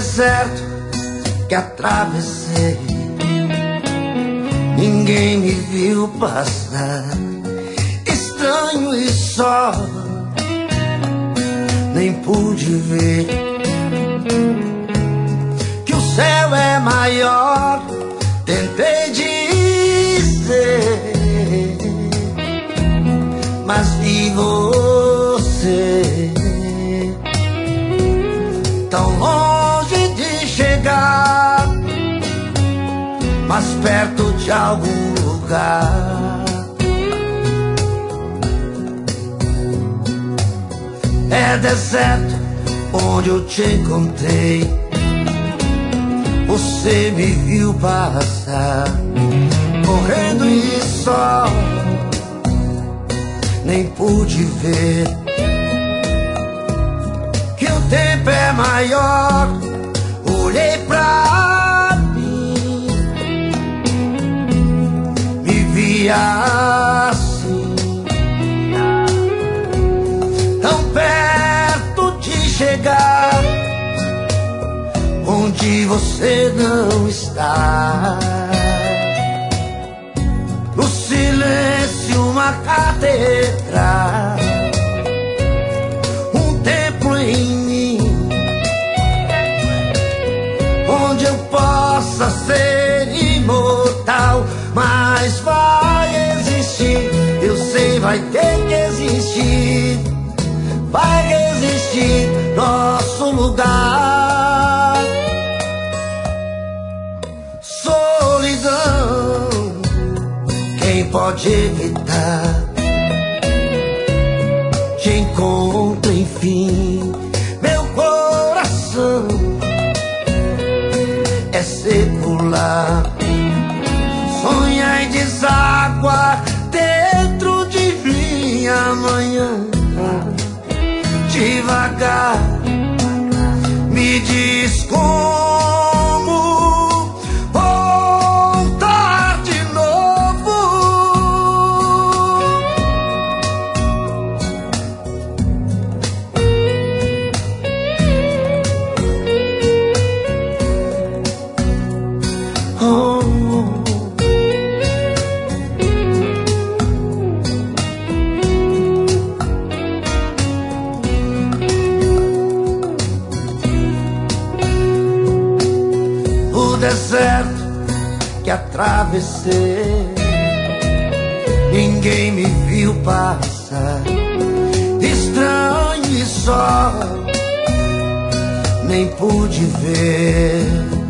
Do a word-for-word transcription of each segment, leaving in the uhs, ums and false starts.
deserto que atravessei, ninguém me viu passar, estranho e só, nem pude ver que o céu é maior. Tentei dizer, mas vi você tão longe de chegar, mas perto de algum lugar. É deserto onde eu te encontrei, você me viu passar, correndo e só, nem pude ver que o tempo é maior. Olhei pra mim, me via assim, tão perto de chegar onde você não está. No silêncio uma catedral, um templo em mim, onde eu possa ser imortal. Mas vai existir, eu sei, vai ter que existir, vai existir nosso lugar. Solidão, quem pode evitar? Te encontro enfim, meu coração é secular. Sonha em deságua dentro de mim amanhã. Devagar, me diz como voltar de novo. Oh. O deserto que atravessei, ninguém me viu passar, estranho e só, nem pude ver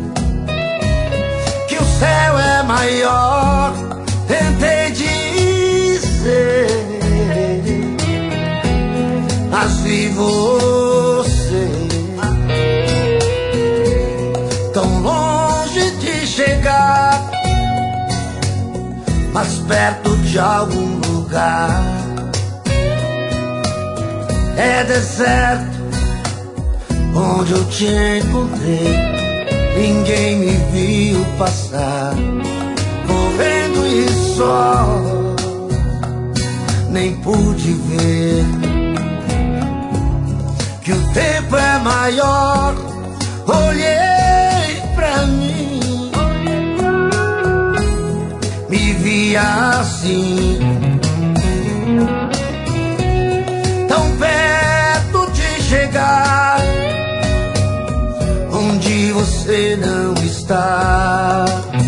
que o céu é maior. Tentei dizer, mas vi você tão longe de chegar, mas perto de algum lugar. É deserto onde eu te encontrei, ninguém me viu passar, correndo e só, nem pude ver que o tempo é maior. Olhei pra mim, me via assim, tão perto de chegar onde você não está.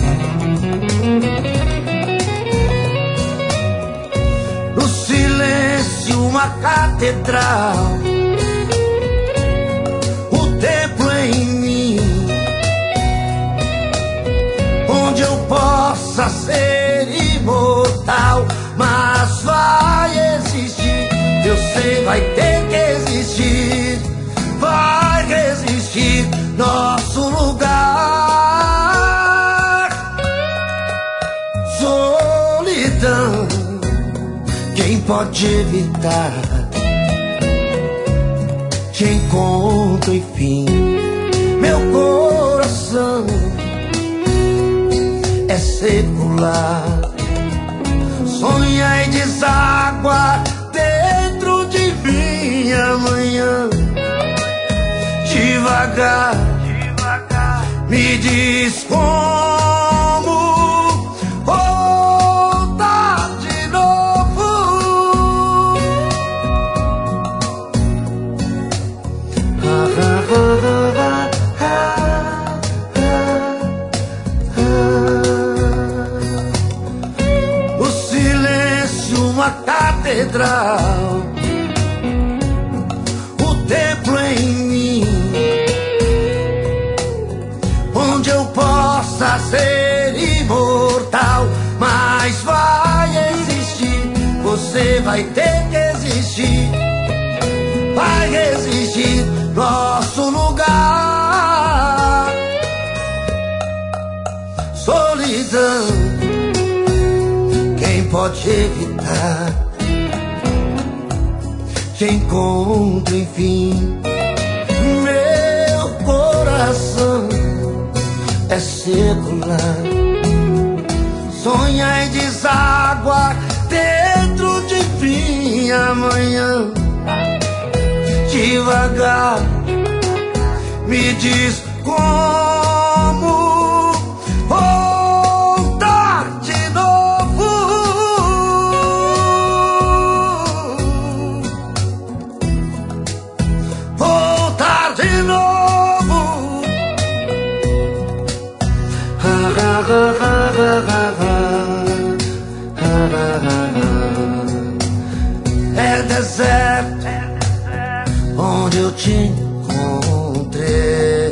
No silêncio uma catedral, o templo em mim, onde eu possa ser imortal. Mas vai existir, eu sei, vai ter que existir, vai existir nosso lugar. Solidão, quem pode evitar? Te encontro enfim, meu coração é secular. Sonha em deságua dentro de mim amanhã. Devagar, catedral, o templo em mim, onde eu possa ser imortal. Mas vai existir, você vai ter que existir, vai existir nosso lugar. Solidão, quem pode evitar? Te encontro, enfim. Meu coração é secular, sonha em deságua dentro de mim. Amanhã, devagar, me diz como voltar de novo. Voltar de novo. É deserto onde eu te encontrei.